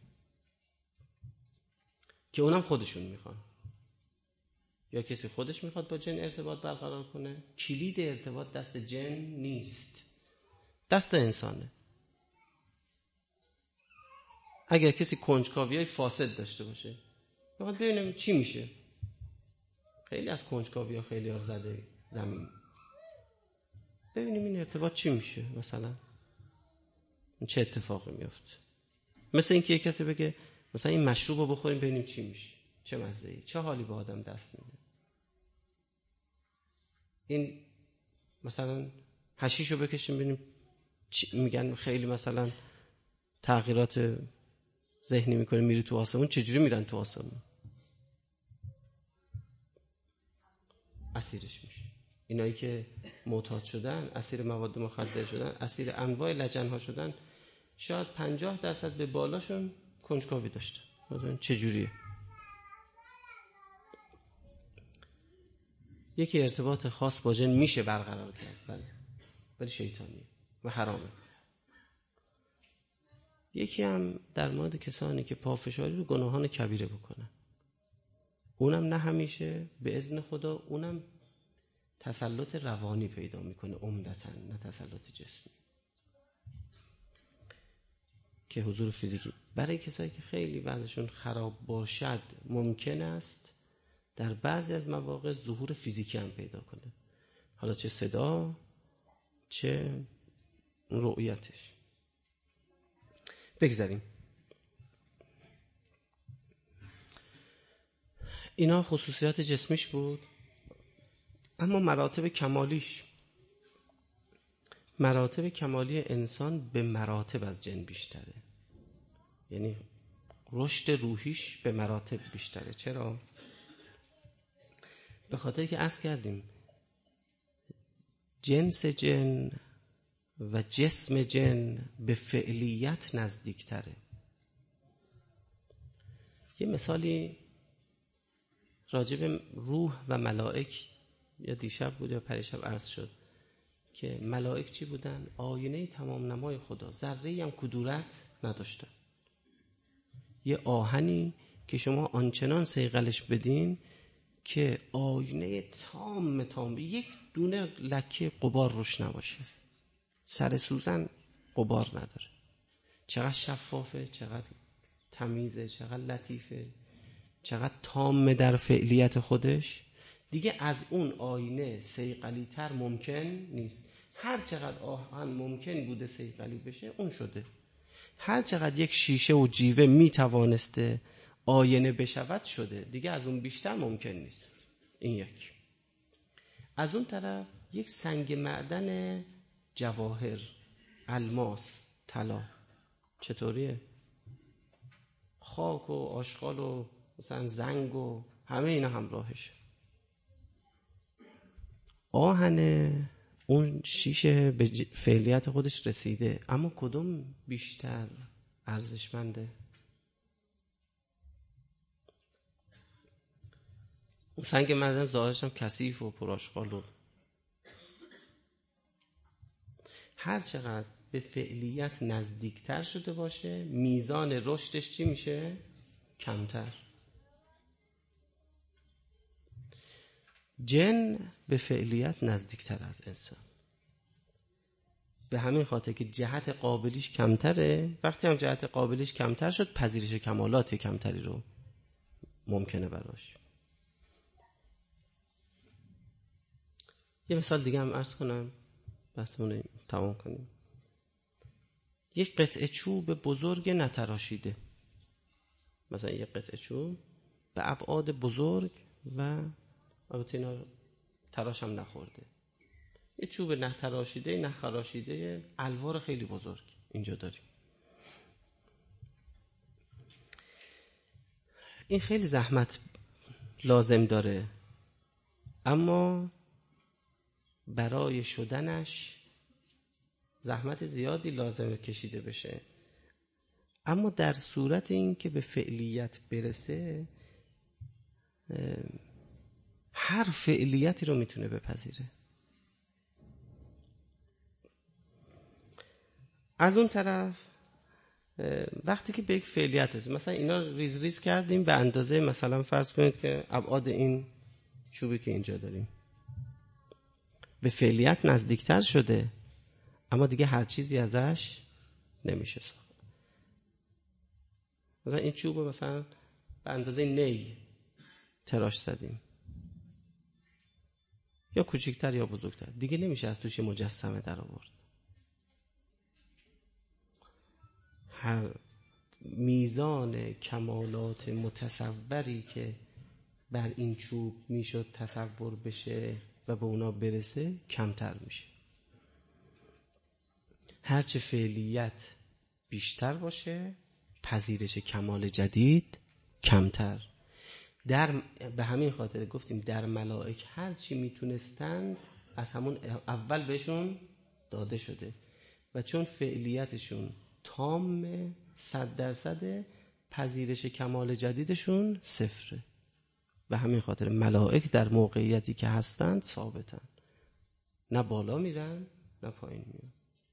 که اونم خودشون میخوان، یا کسی خودش میخواد با جن ارتباط برقرار کنه. کلید ارتباط دست جن نیست، دست انسانه. اگر کسی کنجکاویای فاسد داشته باشه، میخواد ببینم چی میشه، خیلی از کنجکاوی ها خیلی ها زده زمین، ببینیم این ارتباط چی میشه، مثلا چه اتفاقی میفته. مثل اینکه یک کسی بگه مثلا این مشروب رو بخوریم ببینیم چی میشه، چه مزه‌ای، چه حالی به آدم دست میده. این مثلا حشیش رو بکشیم ببینیم میگن خیلی مثلا تغییرات ذهنی میکنه، میری تو آسمون. چجوری میرن تو آسمون؟ اسیرش میشه. اینایی که معتاد شدن، اسیر مواد مخدر شدن، اسیر انواع لجن‌ها شدن، شاید پنجاه درصد به بالاشون کنجکاوی داشتن. مثلا چجوریه؟ یکی ارتباط خاص با جن میشه برقرار کرد، بله، ولی شیطانیه و حرامه. یکی هم در مورد کسانی که پافشاری رو گناهان کبیره بکنن، اونم نه همیشه به اذن خدا، اونم تسلط روانی پیدا میکنه عمدتاً، نه تسلط جسمی که حضور فیزیکی. برای کسایی که خیلی وضعشون خراب باشد ممکن است در بعضی از مواقع ظهور فیزیکی هم پیدا کنه، حالا چه صدا چه رؤیتش. بگذاریم. اینا خصوصیات جسمیش بود. اما مراتب کمالیش، مراتب کمالی انسان به مراتب از جن بیشتره، یعنی رشد روحیش به مراتب بیشتره. چرا؟ به خاطر که عرض کردیم جنس جن و جسم جن به فعلیت نزدیکتره. یه مثالی راجع به روح و ملائک یا دیشب بود یا پریشب عرض شد که ملائک چی بودن؟ آینه تمام نمای خدا، ذره‌ای هم کدورت نداشتن. یه آهنی که شما آنچنان صیقلش بدین که آینه تام تام، یک دونه لکه غبار روش نباشه، سر سوزن غبار نداره. چقدر شفافه، چقدر تمیزه، چقدر لطیفه، چقدر تام در فعلیت خودش. دیگه از اون آینه صیقلی تر ممکن نیست. هر چقدر آهن ممکن بوده صیقلی بشه اون شده. هر چقدر یک شیشه و جیوه می توانسته آینه بشود شده، دیگه از اون بیشتر ممکن نیست. این یک. از اون طرف یک سنگ معدن جواهر، الماس، طلا چطوریه؟ خاک و آشغال و مثلا زنگ و همه اینا همراهش. آهن اون شیشه به فعلیت خودش رسیده، اما کدوم بیشتر ارزشمنده؟ اون سنگ معدن ظاهرش هم کثیف و پرآشغال و هر چقدر به فعلیت نزدیکتر شده باشه میزان رشدش چی میشه؟ کمتر. جن به فعلیت نزدیکتر از انسان، به همین خاطر که جهت قابلیش کمتره. وقتی هم جهت قابلیش کمتر شد پذیرش کمالات کمتری رو ممکنه براش. یه مثال دیگه هم عرض کنم بحثمون تمام کنیم. یک قطعه چوب بزرگ نتراشیده، مثلا یک قطعه چوب به ابعاد بزرگ و البته اینا تراش هم نخورده، یه چوب نتراشیده نخراشیده الوار خیلی بزرگ اینجا داریم. این خیلی زحمت لازم داره، اما برای شدنش زحمت زیادی لازمه کشیده بشه. اما در صورت این که به فعلیت برسه هر فعلیتی رو میتونه بپذیره. از اون طرف وقتی که به یک فعلیت رسید، مثلا اینا ریز ریز کردیم به اندازه مثلا فرض کنید که ابعاد این چوبی که اینجا داریم به فعلیت نزدیکتر شده، اما دیگه هر چیزی ازش نمیشه ساخت. مثلا این چوب مثلا به اندازه نی تراش زدیم، یا کوچکتر یا بزرگتر، دیگه نمیشه از توش مجسمه در آورد. هر میزان کمالات متصوری که بر این چوب میشد تصور بشه و به اونا برسه کمتر میشه. هرچه فعلیت بیشتر باشه پذیرش کمال جدید کمتر. در به همین خاطر گفتیم در ملائک هر چی میتونستند از همون اول بهشون داده شده و چون فعلیتشون تام صد درصد پذیرش کمال جدیدشون صفره. به همین خاطر ملائک در موقعیتی که هستند ثابتن، نه بالا میرن نه پایین میرن.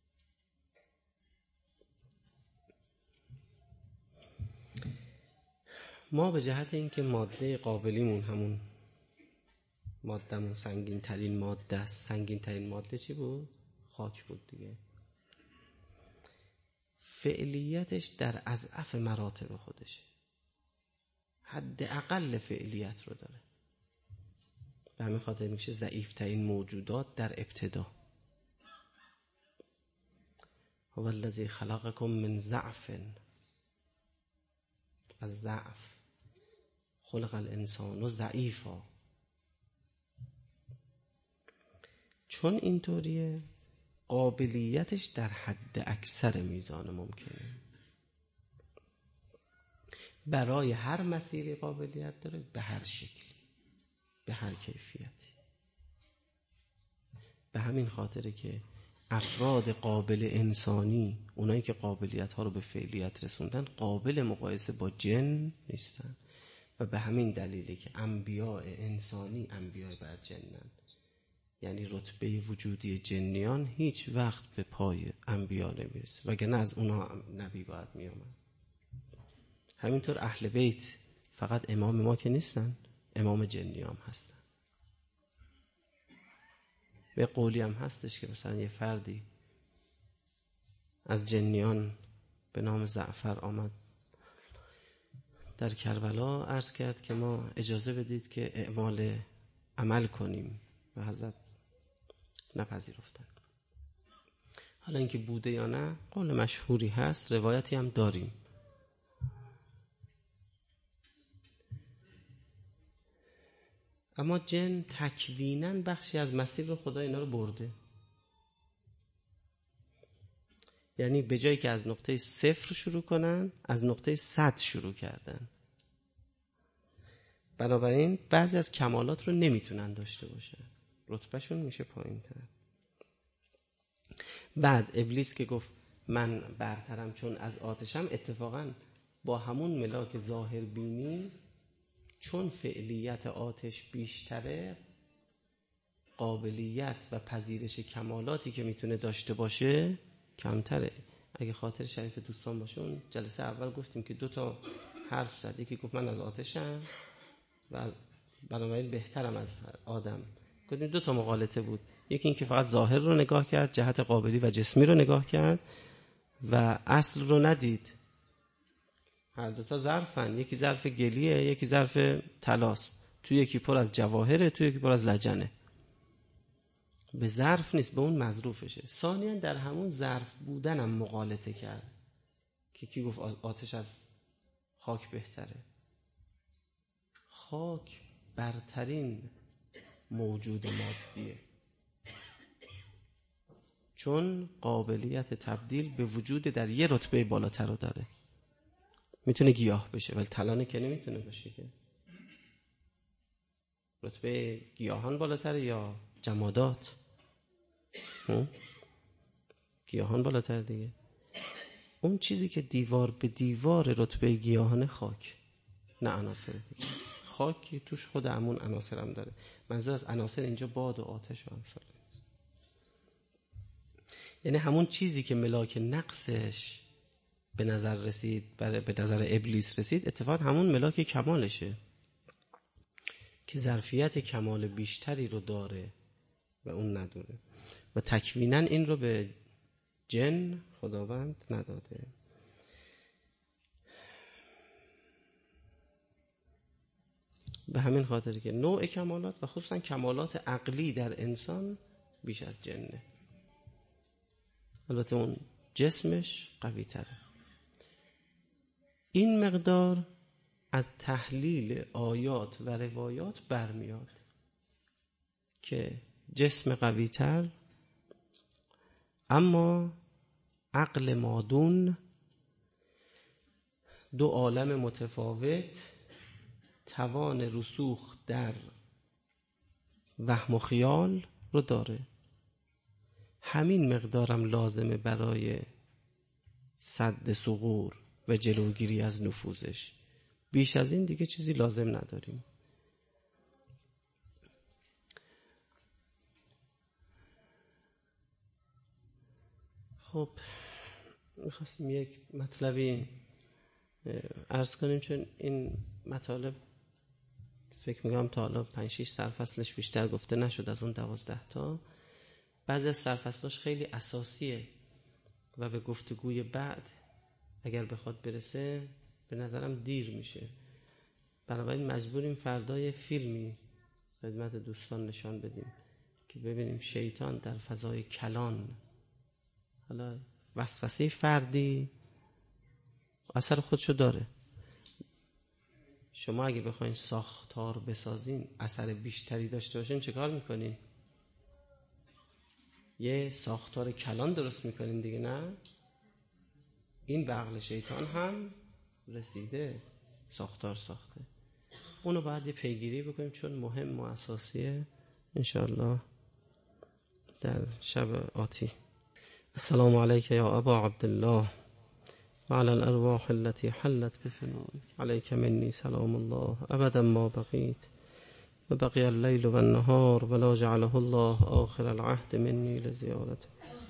ما به جهت اینکه ماده قابلیمون همون مادهمون سنگین ترین ماده است. سنگین ترین ماده چی بود؟ خاک بود دیگه. فعلیتش در اضعف مراتب خودشه، حد اقل فعلیت رو داره. به همین خاطر میشه ضعیف ترین موجودات در ابتدا. هو الذی خلقکم من ضعف، از ضعف خلق الانسان ضعیفا. چون اینطوریه قابلیتش در حد اکثر میزان ممکنه. برای هر مسیری قابلیت داره، به هر شکلی، به هر کیفیتی. به همین خاطره که افراد قابل انسانی، اونایی که قابلیت ها رو به فعلیت رسوندن، قابل مقایسه با جن نیستن و به همین دلیله که انبیاء انسانی انبیاء بر جنن. یعنی رتبه وجودی جنیان هیچ وقت به پای انبیا نمیرسه، وگرنه از اونا نبی باید میامد. همینطور اهل بیت فقط امام ما که نیستن، امام جنیام هستن. به قولی هم هستش که مثلا یه فردی از جنیان به نام زعفر آمد در کربلا، عرض کرد که ما اجازه بدید که اعمال عمل کنیم و حضرت نپذیرفتن. حالا اینکه بوده یا نه قول مشهوری هست، روایتی هم داریم. اما جن تکویناً بخشی از مسیر رو خدا اینا رو برده. یعنی به جایی که از نقطه صفر شروع کنن، از نقطه صد شروع کردن. بنابراین بعضی از کمالات رو نمیتونن داشته باشن، رتبهشون میشه پایین تر. بعد ابلیس که گفت من برترم چون از آتشم، اتفاقاً با همون ملاک ظاهر بینی، چون فعلیت آتش بیشتره، قابلیت و پذیرش کمالاتی که میتونه داشته باشه کمتره. اگه خاطر شریف دوستان باشه، اون جلسه اول گفتیم که دو تا حرف زد. یکی گفت من از آتشم و بنابراین بهترم از آدم. گفتیم دو تا مغالطه بود. یکی این که فقط ظاهر رو نگاه کرد، جهت قابلی و جسمی رو نگاه کرد و اصل رو ندید. هر دو تا ظرفن، یکی ظرف گلیه، یکی ظرف طلاست. تو یکی پر از جواهره، تو یکی پر از لجنه. به ظرف نیست، به اون مظروفشه. ثانیاً در همون ظرف بودن هم مغالطه کرد که کی گفت آتش از خاک بهتره. خاک برترین موجود مادیه، چون قابلیت تبدیل به وجود در یه رتبه بالاتر رو داره. میتونه گیاه بشه ولی طلا که نمیتونه بشه که. رتبه گیاهان بالاتره یا جمادات؟ گیاهان بالاتر دیگه. اون چیزی که دیوار به دیوار رتبه گیاهانه خاک، نه عناصر دیگه. خاک توش خود همون عناصر هم داره. منظور از عناصر اینجا باد و آتش و امثال. یعنی همون چیزی که ملاک نقصش به نظر رسید، به نظر ابلیس رسید، اتفاقا همون ملاک کمالشه که ظرفیت کمال بیشتری رو داره و اون نداره و تکویناً این رو به جن خداوند نداده. به همین خاطر که نوع کمالات و خصوصا کمالات عقلی در انسان بیش از جنه. البته اون جسمش قوی تره. این مقدار از تحلیل آیات و روایات برمیاد که جسم قوی تر اما عقل مادون، دو عالم متفاوت، توان رسوخ در وهم و خیال رو داره. همین مقدارم لازمه برای سد ثغور و جلوگیری از نفوذش. بیش از این دیگه چیزی لازم نداریم. خب میخواستیم یک مطلبی عرض کنیم، چون این مطالب فکر میکنم تا حالا پنج شش سرفصلش بیشتر گفته نشد از اون دوازده تا. بعضی از سرفصلاش خیلی اساسیه و به گفتگوی بعد اگر بخواد برسه به نظرم دیر میشه. بنابراین مجبوریم فردای فیلمی خدمت دوستان نشان بدیم که ببینیم شیطان در فضای کلان، حالا وسوسه فردی اثر خودشو داره. شما اگه بخواین ساختار بسازین اثر بیشتری داشته باشین چه کار میکنین؟ یه ساختار کلان درست میکنین دیگه، نه؟ این به عقل شیطان هم رسیده، ساختار ساخته. اونو باید یه پیگیری بکنیم چون مهم و اساسیه. انشاءالله در شب آتی. السلام علیک یا ابا عبدالله و علی الارواح التي حلت بفنائك علیک منی سلام الله ابدا ما بقیت و بقی اللیل و النهار ولا جعله الله آخر العهد منی لزیارته.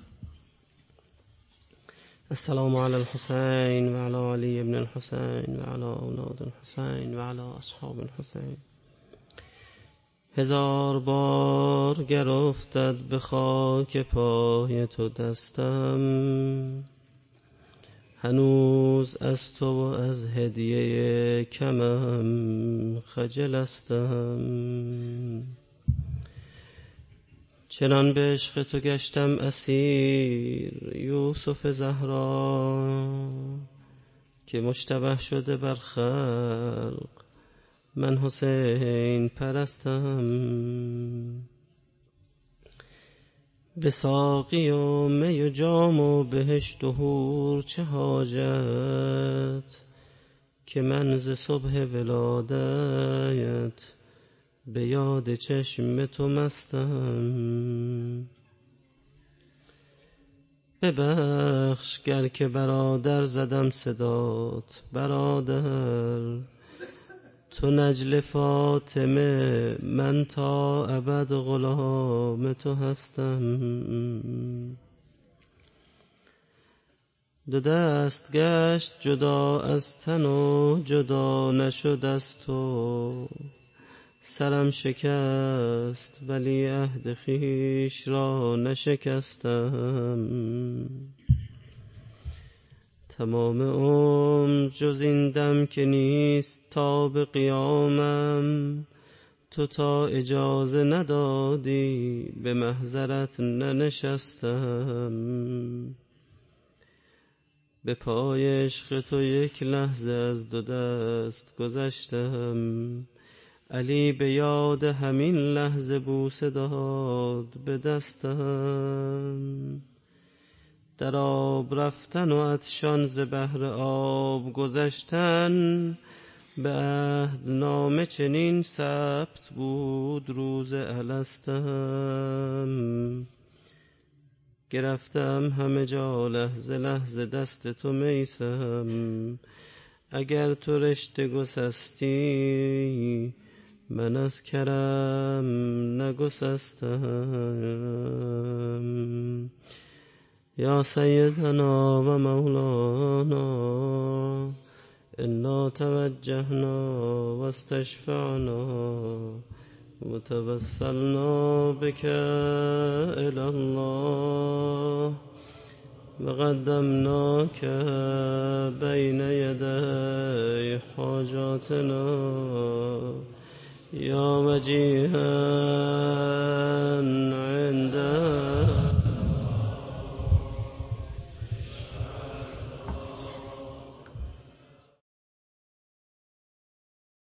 السلام علی الحسین و علی علی ابن الحسین و علی اولاد الحسین و علی اصحاب الحسین. هزار بار گر افتد به خاک پای تو دستم، هنوز از تو و از هدیه کمم خجلستم. چنان به عشق تو گشتم اسیر یوسف زهرا، که مشتبه شده بر خلق من حسین پرستم. به ساقی و می و جام و بهشت و حور چه حاجت، که من ز صبح ولادت به یاد چشم تو مستم. ببخش گر که برادر زدم صدات برادر، تو نجل فاطمه من تا ابد غلام تو هستم. دو دست گشت جدا از تن و جدا نشد از تو، سرم شکست ولی عهد خویش را نشکستم. تمام عمر جز این دم که نیست تا به قیامم، تو تا اجازه ندادی به محضرت ننشستم. به پای عشق تو یک لحظه از دو دست گذشتم، علی به یاد همین لحظه بوسه داد به دستم. در آب رفتن و عطشان ز بحر آب گذشتن، به عهدنامه چنین ثبت بود روز الستم. گرفتم همه جا لحظه لحظه دست تو میسم، اگر تو رشته گسستی من از کرم نگسستم. یا سیدنا و مولانا انا توجهنا و استشفعنا و توسلنا بك الی الله و قدمناک بین یدی حاجاتنا یا وجیها